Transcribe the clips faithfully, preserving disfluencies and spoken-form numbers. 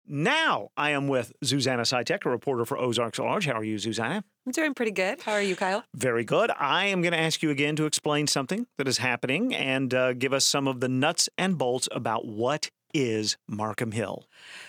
Now I am with Zuzanna Sitek, a reporter for Ozarks at Large. How are you, Zuzanna? I'm doing pretty good. How are you, Kyle? Very good. I am going to ask you again to explain something that is happening and uh, give us some of the nuts and bolts about what is Markham Hill.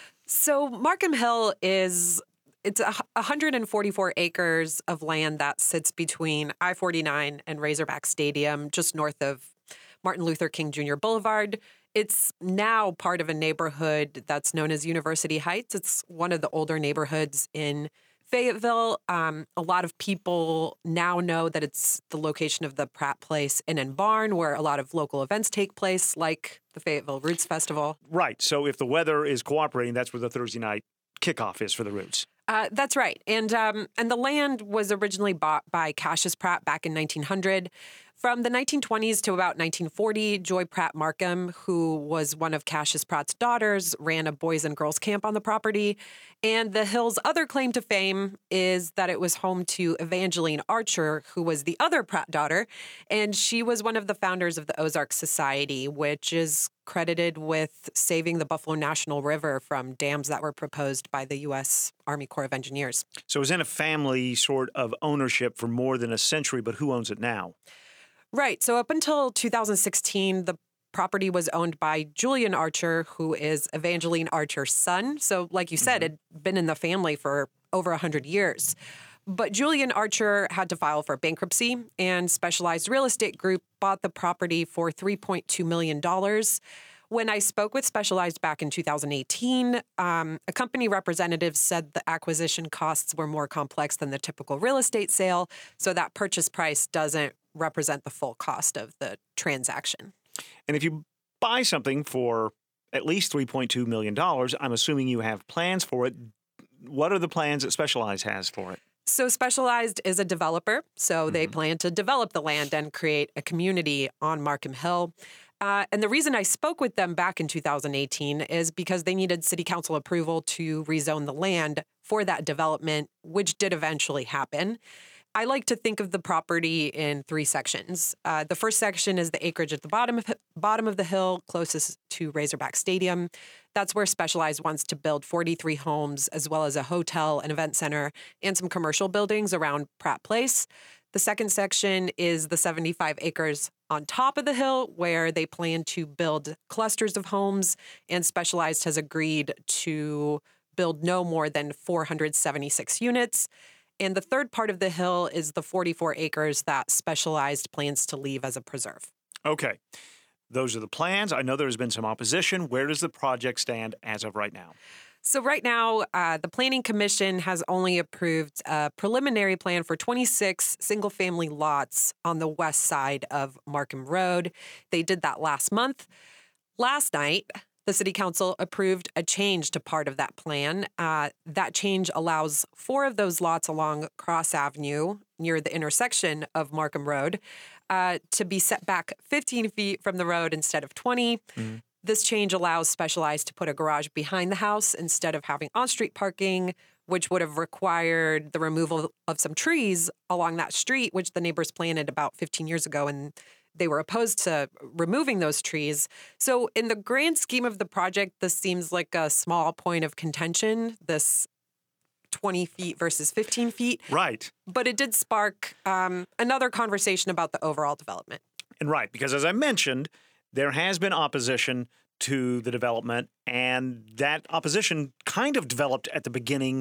So Markham Hill is, it's one hundred forty-four acres of land that sits between I forty-nine and Razorback Stadium, just north of Martin Luther King Junior Boulevard. It's now part of a neighborhood that's known as University Heights. It's one of the older neighborhoods in Fayetteville. Um, a lot of people now know that it's the location of the Pratt Place Inn and Barn, where a lot of local events take place, like the Fayetteville Roots Festival. Right. So if the weather is cooperating, that's where the Thursday night kickoff is for the Roots. Uh, that's right. And um, and the land was originally bought by Cassius Pratt back in nineteen hundred. From the nineteen twenties to about nineteen forty, Joy Pratt Markham, who was one of Cassius Pratt's daughters, ran a boys and girls camp on the property. And the Hill's other claim to fame is that it was home to Evangeline Archer, who was the other Pratt daughter. And she was one of the founders of the Ozark Society, which is credited with saving the Buffalo National River from dams that were proposed by the U S Army Corps of Engineers. So it was in a family sort of ownership for more than a century, but who owns it now? Right. So up until two thousand sixteen, the property was owned by Julian Archer, who is Evangeline Archer's son. So like you said, mm-hmm. it'd been in the family for over one hundred years. But Julian Archer had to file for bankruptcy, and Specialized Real Estate Group bought the property for three point two million dollars. When I spoke with Specialized back in two thousand eighteen, um, a company representative said the acquisition costs were more complex than the typical real estate sale, so that purchase price doesn't represent the full cost of the transaction. And if you buy something for at least three point two million dollars, I'm assuming you have plans for it. What are the plans that Specialized has for it? So Specialized is a developer, so mm-hmm. they plan to develop the land and create a community on Markham Hill. Uh, and the reason I spoke with them back in two thousand eighteen is because they needed city council approval to rezone the land for that development, which did eventually happen. I like to think of the property in three sections. Uh, the first section is the acreage at the bottom of, bottom of the hill, closest to Razorback Stadium. That's where Specialized wants to build forty-three homes, as well as a hotel, an event center, and some commercial buildings around Pratt Place. The second section is the seventy-five acres on top of the hill, where they plan to build clusters of homes, and Specialized has agreed to build no more than four hundred seventy-six units. And the third part of the hill is the forty-four acres that Specialized plans to leave as a preserve. Okay. Those are the plans. I know there's been some opposition. Where does the project stand as of right now? So right now, uh, the Planning Commission has only approved a preliminary plan for twenty-six single-family lots on the west side of Markham Road. They did that last month. Last night, the City Council approved a change to part of that plan. Uh, that change allows four of those lots along Cross Avenue near the intersection of Markham Road uh, to be set back fifteen feet from the road instead of twenty. Mm-hmm. This change allows Specialized to put a garage behind the house instead of having on-street parking, which would have required the removal of some trees along that street, which the neighbors planted about fifteen years ago, and they were opposed to removing those trees. So in the grand scheme of the project, this seems like a small point of contention, this twenty feet versus fifteen feet. Right. But it did spark um, another conversation about the overall development. And right, because as I mentioned, there has been opposition to the development, and that opposition kind of developed at the beginning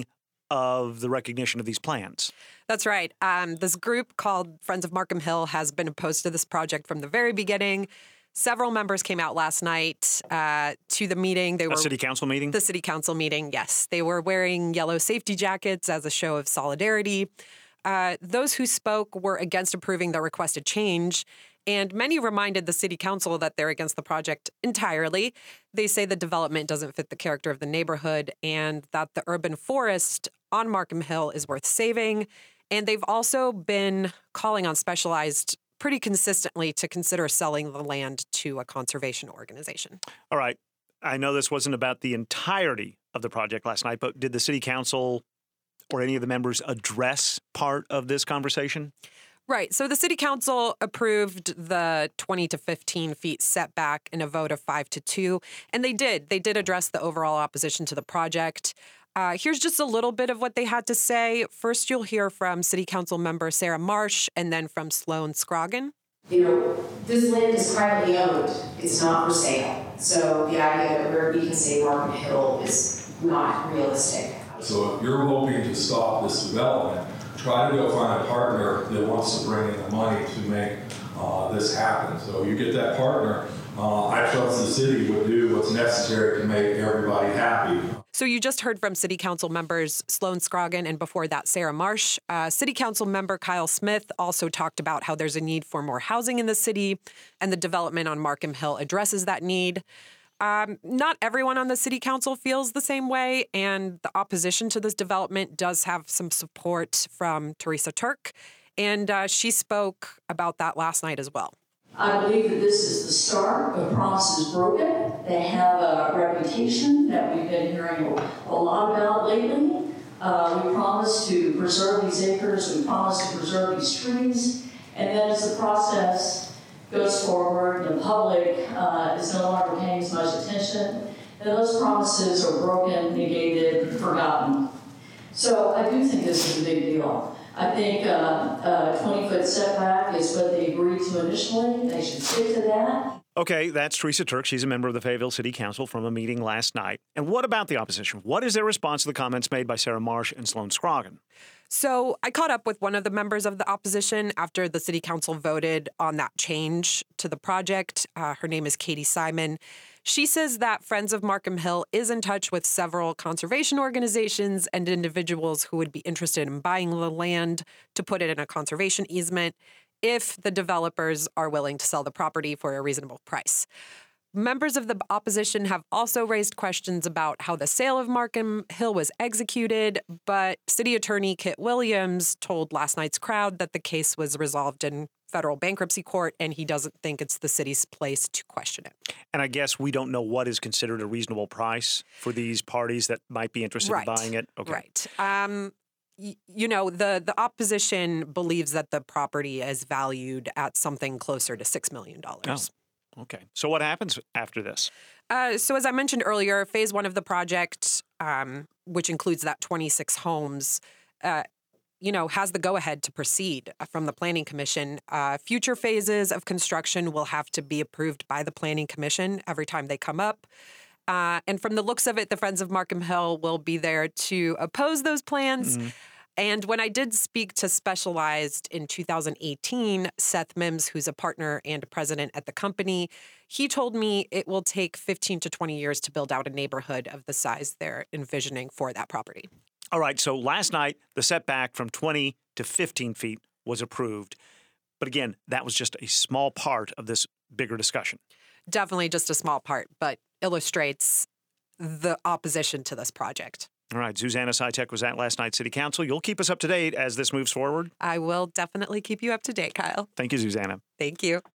of the recognition of these plans. That's right. Um, this group called Friends of Markham Hill has been opposed to this project from the very beginning. Several members came out last night uh, to the meeting. They a were city council meeting? The city council meeting, yes. They were wearing yellow safety jackets as a show of solidarity. Uh, those who spoke were against approving the requested change, and many reminded the city council that they're against the project entirely. They say the development doesn't fit the character of the neighborhood and that the urban forest on Markham Hill is worth saving. And they've also been calling on Specialized pretty consistently to consider selling the land to a conservation organization. All right. I know this wasn't about the entirety of the project last night, but did the city council or any of the members address part of this conversation? Right. So the city council approved the twenty to fifteen feet setback in a vote of five to two. And they did. They did address the overall opposition to the project. Uh, here's just a little bit of what they had to say. First, you'll hear from City Council member Sarah Marsh and then from Sloan Scroggin. You know, this land is privately owned. It's not for sale. So the idea that we're, we can say Markham Hill is not realistic. So if you're hoping to stop this development, try to go find a partner that wants to bring in the money to make uh, this happen. So you get that partner. Uh, I trust the city would do what's necessary to make everybody happy. So you just heard from City Council members Sloan Scroggin and before that Sarah Marsh. Uh, City Council member Kyle Smith also talked about how there's a need for more housing in the city, and the development on Markham Hill addresses that need. Um, not everyone on the city council feels the same way, and the opposition to this development does have some support from Teresa Turk, and uh, she spoke about that last night as well. I believe that this is the start of promises broken. They have a reputation that we've been hearing a lot about lately. Uh, we promised to preserve these acres, we promised to preserve these trees, and then as the process goes forward, the public uh, is no longer paying as much attention, and those promises are broken, negated, forgotten. So I do think this is a big deal. I think uh, a twenty-foot setback is what they agreed to initially. They should stick to that. Okay, that's Teresa Turk. She's a member of the Fayetteville City Council from a meeting last night. And what about the opposition? What is their response to the comments made by Sarah Marsh and Sloan Scroggin? So I caught up with one of the members of the opposition after the city council voted on that change to the project. Uh, her name is Katie Simon. She says that Friends of Markham Hill is in touch with several conservation organizations and individuals who would be interested in buying the land to put it in a conservation easement if the developers are willing to sell the property for a reasonable price. Members of the opposition have also raised questions about how the sale of Markham Hill was executed, but City Attorney Kit Williams told last night's crowd that the case was resolved in federal bankruptcy court, and he doesn't think it's the city's place to question it. And I guess we don't know what is considered a reasonable price for these parties that might be interested right. in buying it. Okay. Right. Um, y- you know, the, the opposition believes that the property is valued at something closer to six million dollars. Oh. Okay. So what happens after this? Uh, so as I mentioned earlier, phase one of the project, um, which includes that twenty-six homes, uh, you know, has the go-ahead to proceed from the Planning Commission. Uh, future phases of construction will have to be approved by the Planning Commission every time they come up. Uh, and from the looks of it, the Friends of Markham Hill will be there to oppose those plans. Mm-hmm. And when I did speak to Specialized in two thousand eighteen, Seth Mims, who's a partner and a president at the company, he told me it will take fifteen to twenty years to build out a neighborhood of the size they're envisioning for that property. All right. So last night, the setback from twenty to fifteen feet was approved. But again, that was just a small part of this bigger discussion. Definitely just a small part, but illustrates the opposition to this project. All right. Zuzanna Sytek was at last night's City Council. You'll keep us up to date as this moves forward. I will definitely keep you up to date, Kyle. Thank you, Zuzanna. Thank you.